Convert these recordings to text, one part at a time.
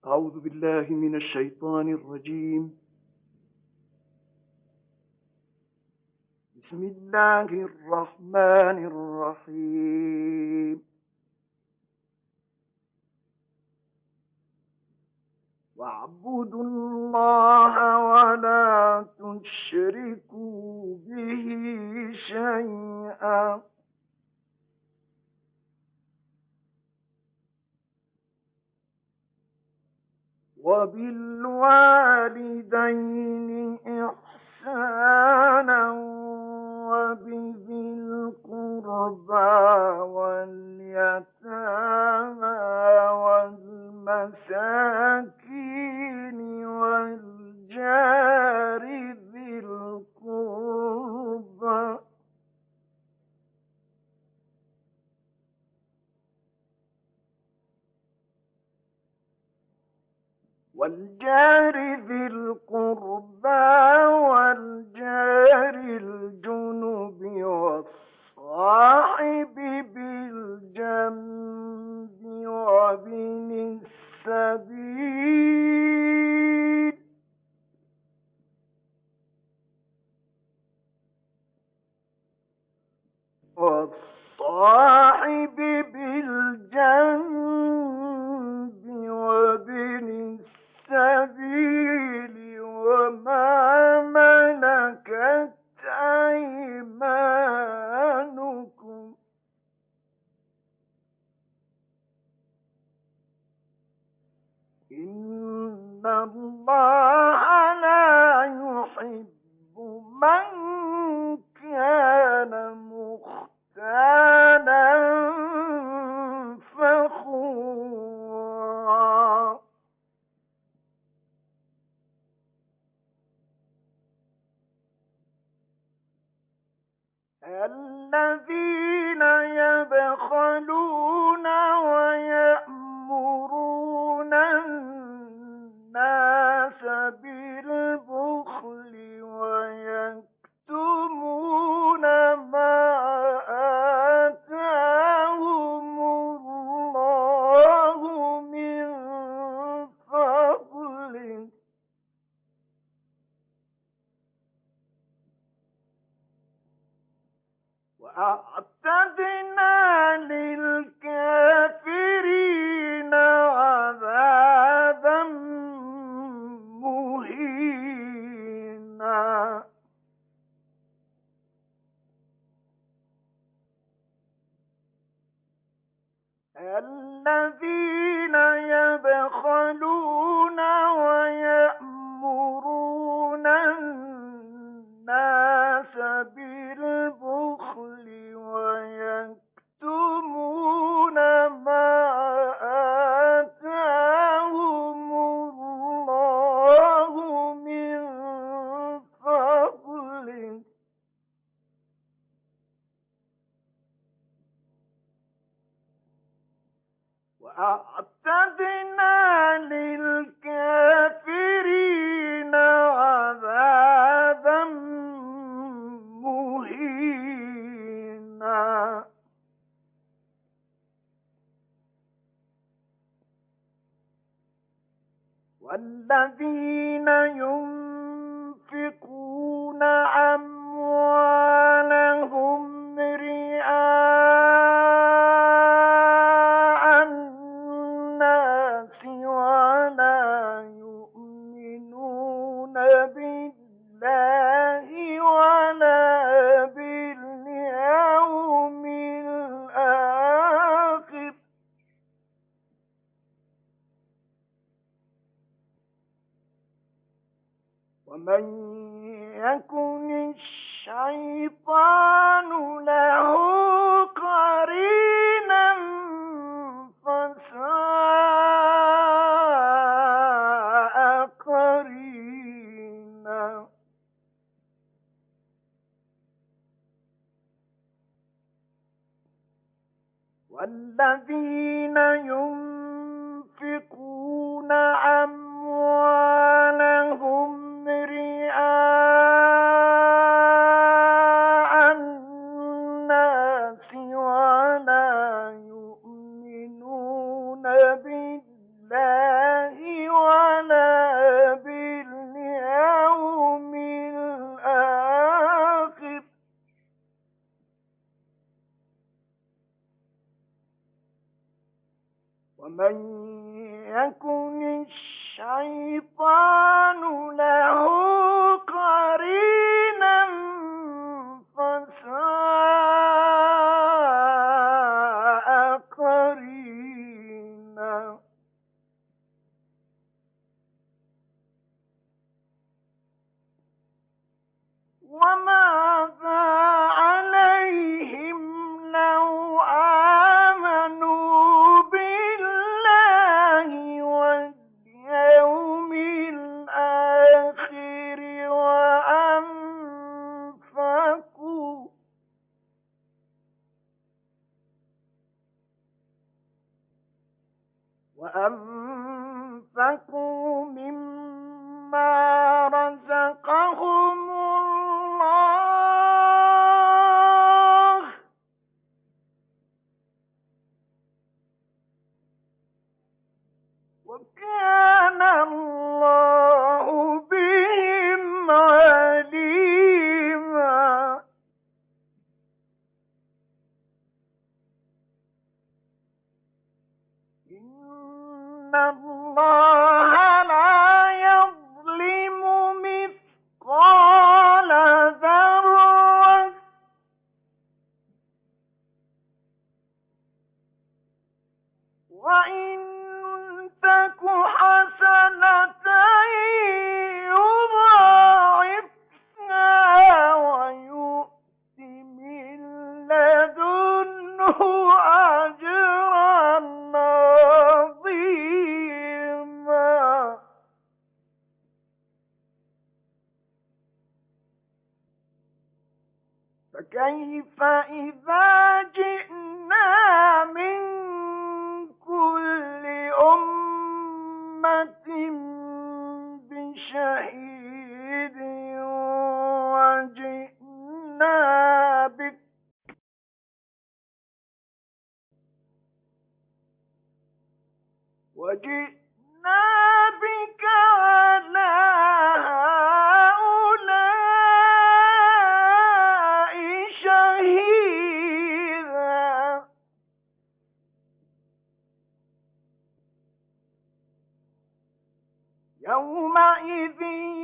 أعوذ بالله من الشيطان الرجيم. بسم الله الرحمن الرحيم. واعبدوا الله ولا تشركوا به شيئا وبالوالدين إحسانا وبذي القربى واليتامى والمساكين والجار ذي القربى والجار الجنب والصاحب بالجنب وابن السبيل والصاحب بالجنب وابن السبيل وما ملكت أيمانكم إن الله لا يحب من كان مختالا فخورا الذين يبخلون ويأمرون الناس بالبخل ويكتمون ما آتاهم الله من فضله وأعتدنا للكافرين عذابا مهينا الذين يبخلون ويأمرون الناس بالبخل ويكتمون ما آتاهم الله من فضله وأعتدنا للكافرين عذابا مهينا والذين ينفقون أموالهم رئاء الناس ولا يؤمنون بالله ولا باليوم الآخر ومن يكن الشيطان له قرينا فساء قرينا والذين ينفقون أموالهم رئاء الناس ولا يؤمنون بالله ومن يكن الشيطان له قرينا فساء قرينا. وماذا عليهم لو آمنوا بالله واليوم الآخر وأنفقوا مما رزقهم الله وكان الله بهم عليما. إن الله لا يظلم مثقال ذرة وإن تك حسنة يضاعفها ويؤت من لدنه أجرا عظيما. فكيف إذا جئنا من كل أمة بشهيد وجئنا بك على هؤلاء شهيدا. يومئذ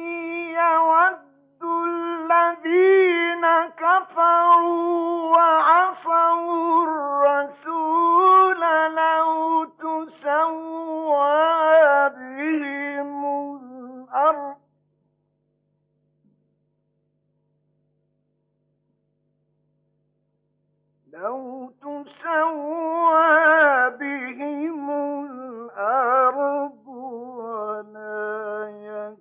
يود الذين كفروا وعصوا الرسول لو تسوى بهم الأرض ولا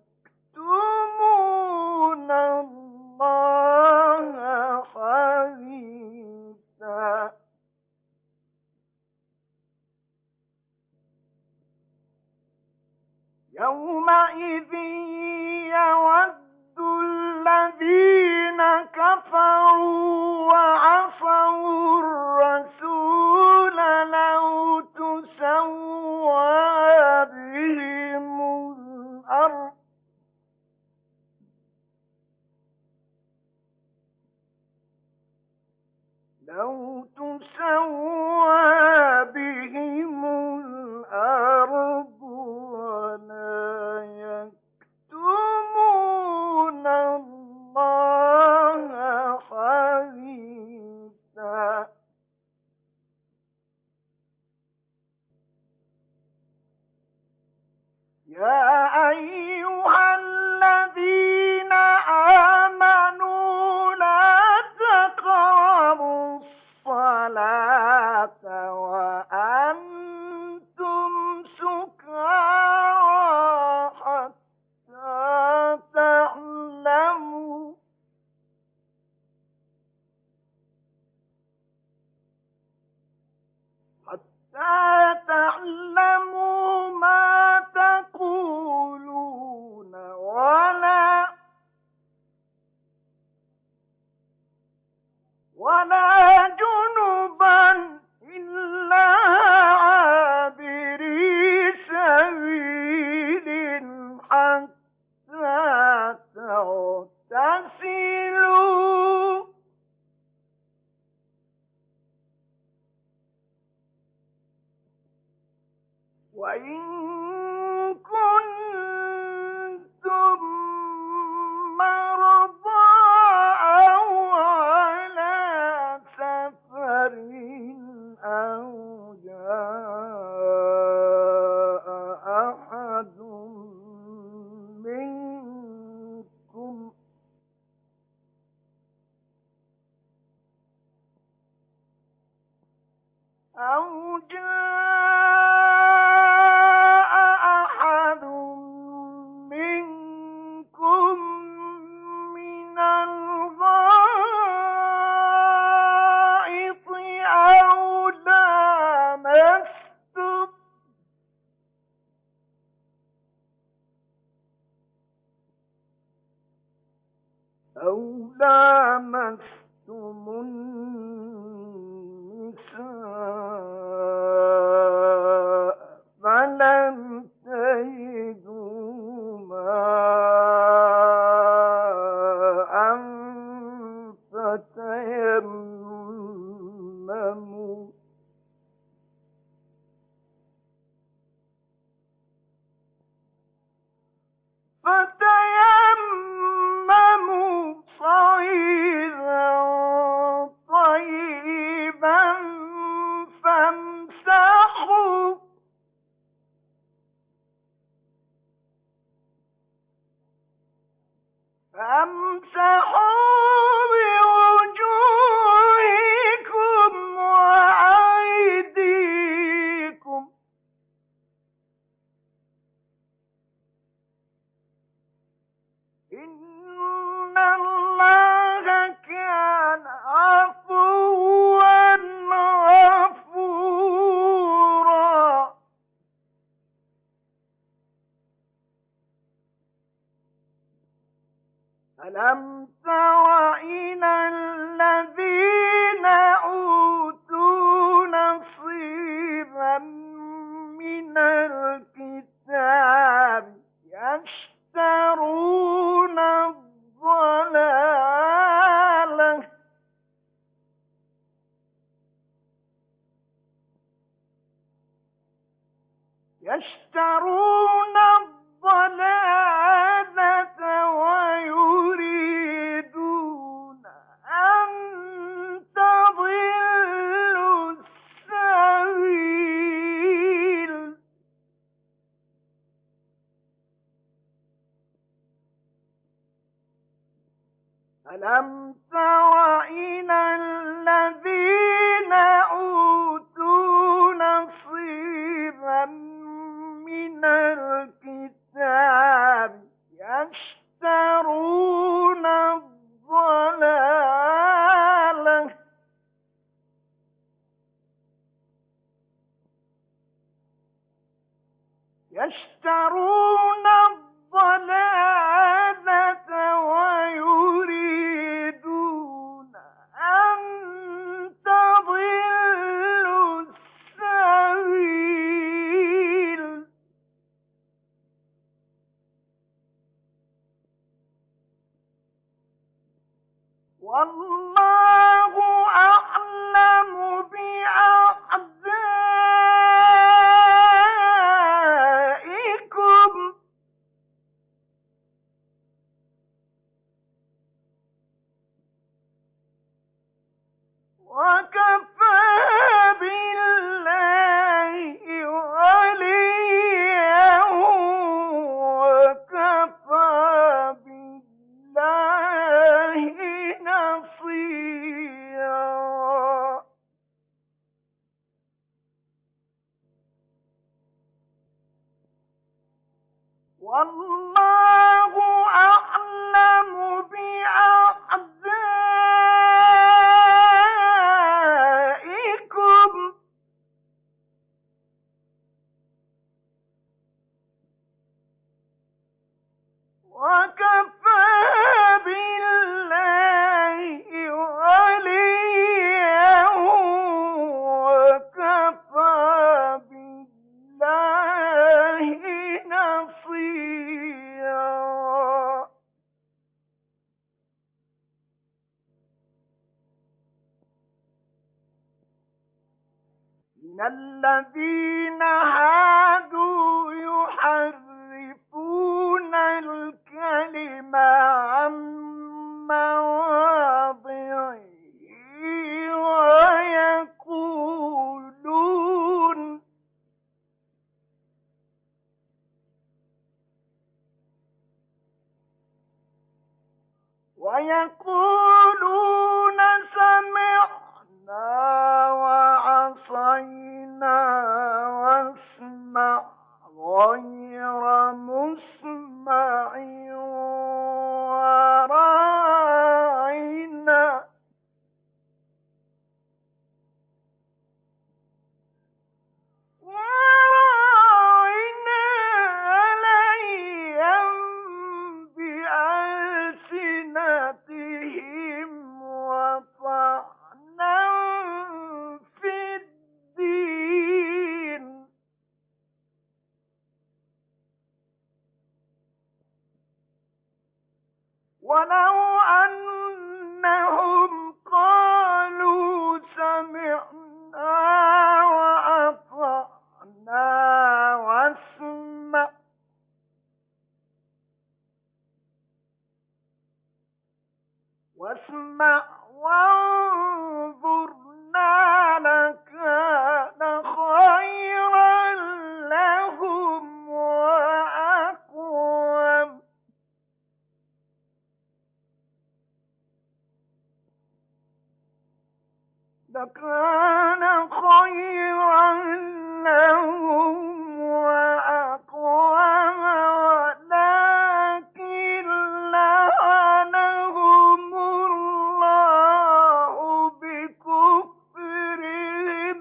يكتمون الله حديثا. يومئذ يود الذين كفروا وعصوا الرسول لو تسوى بهم الأرض ولا يكتمون الله حديثا. يا أيها الذين آمنوا لا تقربوا الصلاة وأنتم سكارى حتى تعلموا ما تقولون وإن كنتم مرضى أو على سفر أو جاء أحد منكم أو جاء أحد منكم من الغائط أو لامستم النساء فلم تجدوا ماء فتيمموا صعيدا طيبا فامسحوا بوجوهكم وأيديكم إن الله كان عفوا غفورا. ألم تر إلى الذين أوتوا نصيبا من الكتاب يشترون الضلالة ويريدون أن تضلوا السبيل. ألم تر إلى الذين أوتوا نصيبا من الكتاب يشترون الضلالة ويريدون أن تضلوا السبيل. والله أعلم بأعدائكم وكفى بالله وليا وكفى بالله نصيرا. والله أعلم بأعدائكم وكفى بالله وليا وكفى بالله نصيرا. من الذين هادوا ويقولون سمعنا وعصينا واسمع غير مسمع وراعنا ليا بألسنتهم وطعنا في الدين ولو أنهم قالوا سمعنا وأطعنا واسمع وانظرنا لكان خيرا لهم وأقوم ولكن لعنهم الله بكفرهم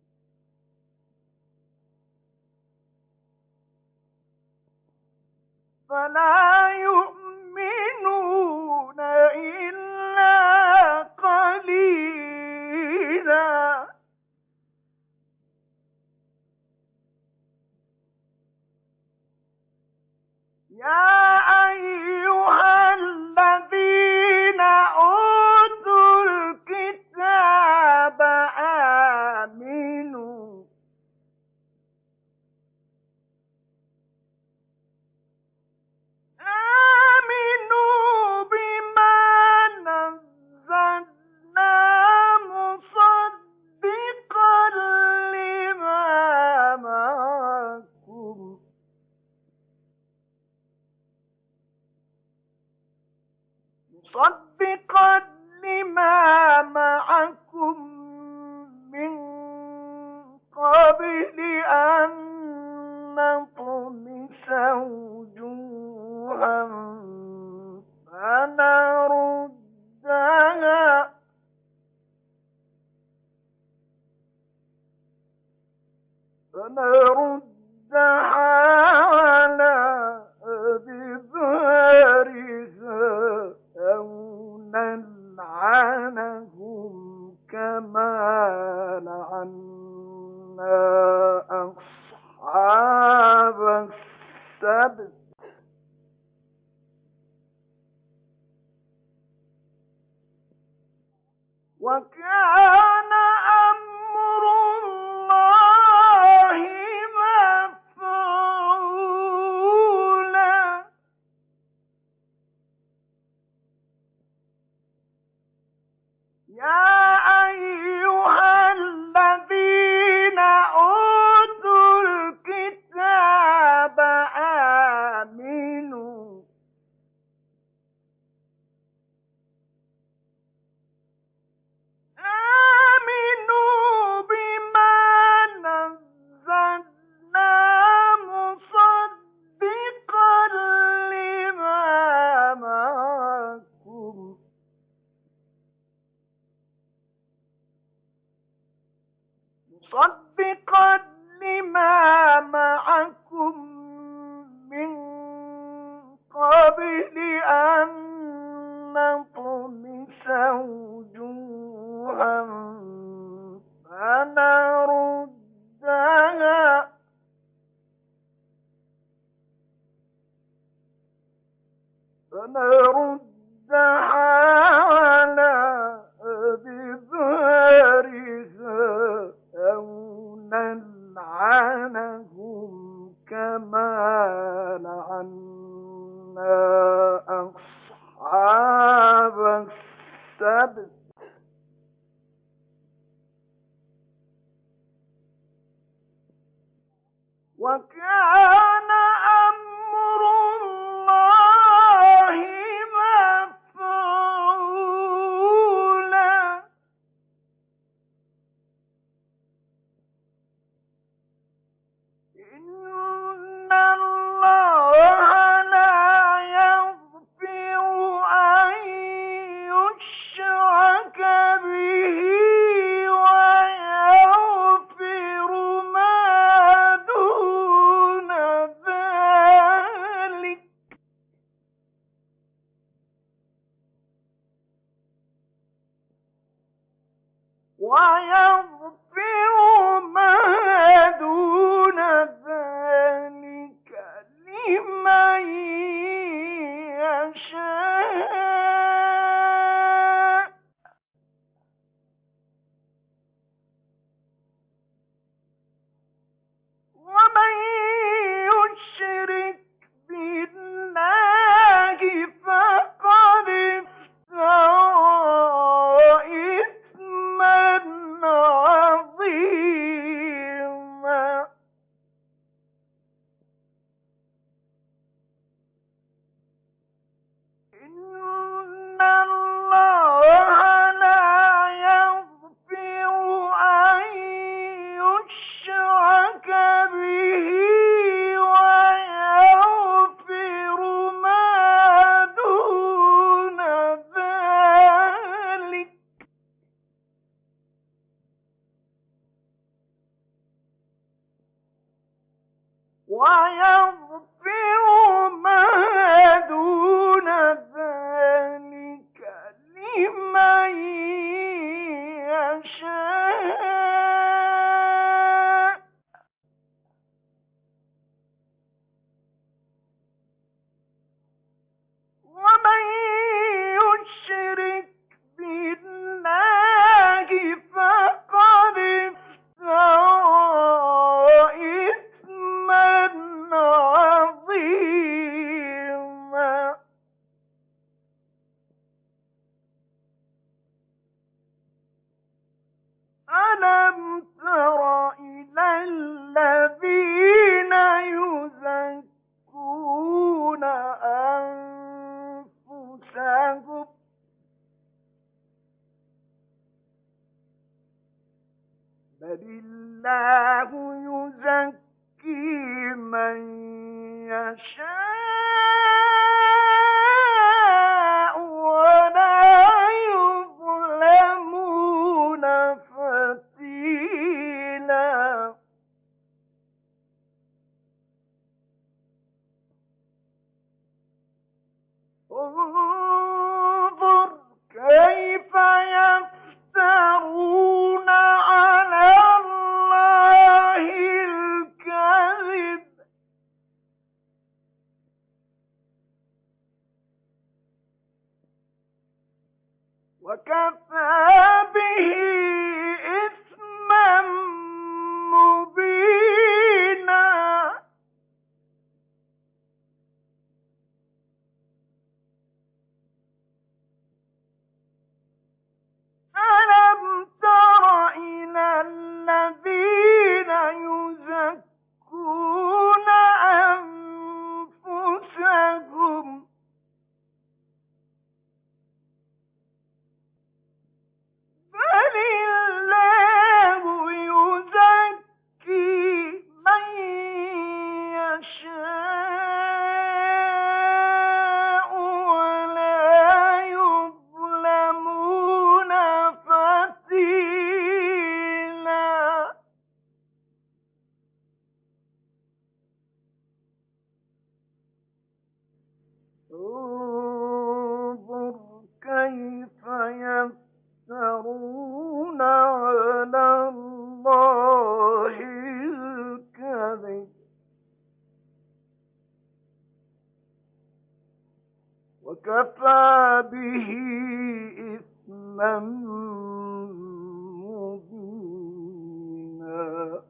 فلا يؤمنون إلا قليلا يا أيها الذين أوتوا الكتاب آمنوا بما نزلنا مصدقا لما معكم من قبل أن نطمس وجوها فنردها على أدبارها أو نلعنهم كما لعنا أصحاب السبت وكان أمر الله مفعولا يا أيها الذين أوتوا الكتاب آمنوا بما نزلنا مصدقا لما معكم من قبل أن نطمس وجوها فنردها على أدبارها أو نلعنهم كما لعنا أصحاب السبت وكان أمر الله مفعولا ويغفر ما دون ذلك لمن يشاء. ومن يشرك بالله فقد افترى إثما عظيما. ألم تر إلى الذين يزكون أنفسهم بل الله يزكي من يشاء ولا يظلمون فتيلا. انظر كيف يفترون على الله الكذب وكفى به إثما مبينا. ألم تر إلى الذين يزكون أنفسهم بل الله يزكي من يشاء ولا يظلمون فتيلا. انظر كيف يفترون على الله الكذب وكفى به إثما مبينا.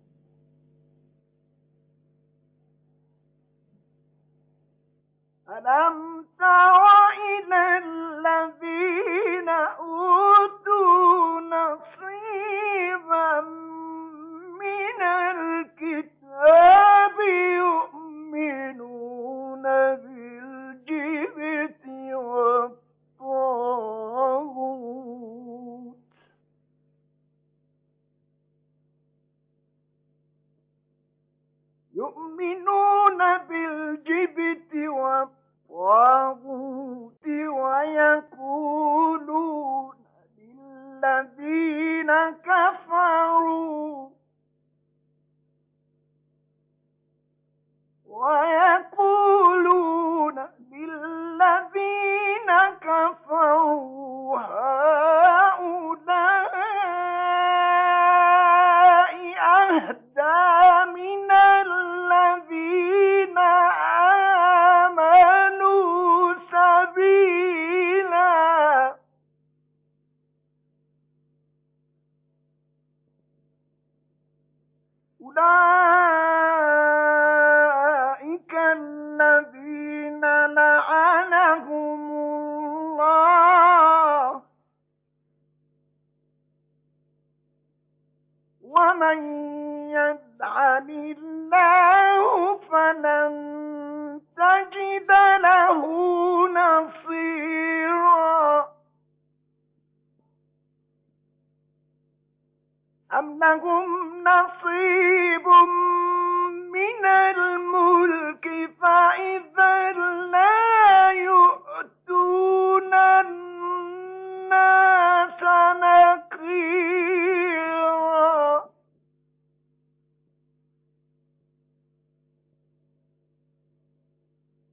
ألم تر إلى الذين أوتوا نصيبا من الكتاب يؤمنون بالجبت والطاغوت ويقولون للذين كفروا هؤلاء أهدى من الذين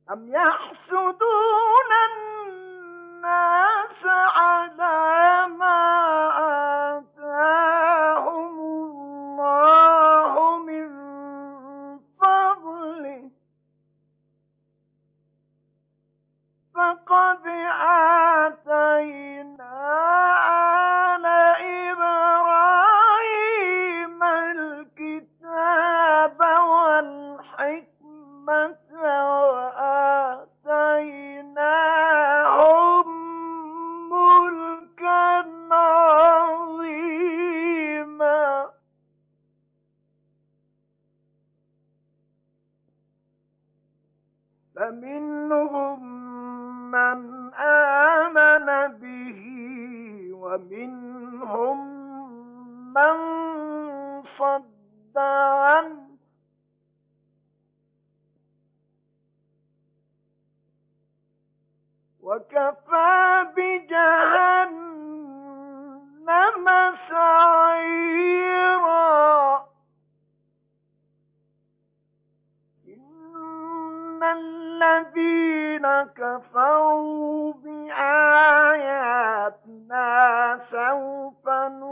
أم يحسدون الناس على ما آتاهم الله من فضله فقد آتينا آل إبراهيم الكتاب والحكمة وآتيناهم ملكا عظيما فمنهم من آمن به ومنهم من صد عنه وكفى بجهنم سعيرا إن الذين كفروا بآياتنا سوف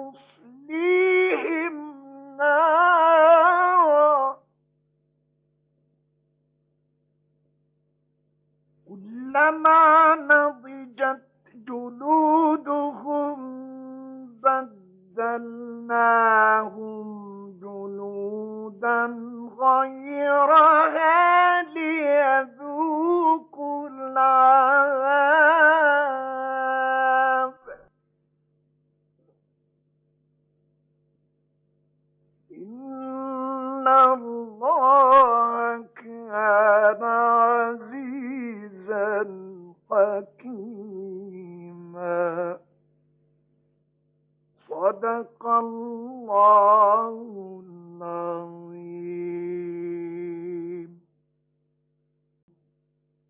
نصليهم نارا كلما نضجت جلودهم بدلناهم جلودا غيرها ليذوقوا العذاب إن الله كان عزيزا حكيما صدق الله العظيم.